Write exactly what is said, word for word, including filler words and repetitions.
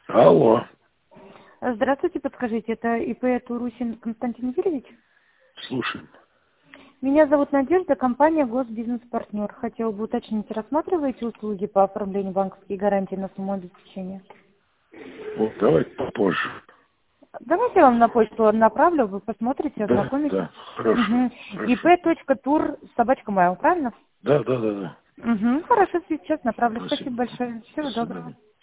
Алло, Здравствуйте, подскажите, это ИП Турусин Константин Юрьевич? слушаем. Меня зовут Надежда, компания Госбизнес-партнер. Хотела бы уточнить, рассматриваете услуги по оформлению банковских гарантий на сумму обеспечения? Вот давайте попозже. Давайте я вам на почту направлю, вы посмотрите, Да, ознакомитесь. да, хорошо, Угу. хорошо. ИП.тур собачка mail, правильно? Да, да, да, да. Угу. Хорошо, сейчас направлю. Спасибо. Спасибо большое. До Всего доброго. свидания.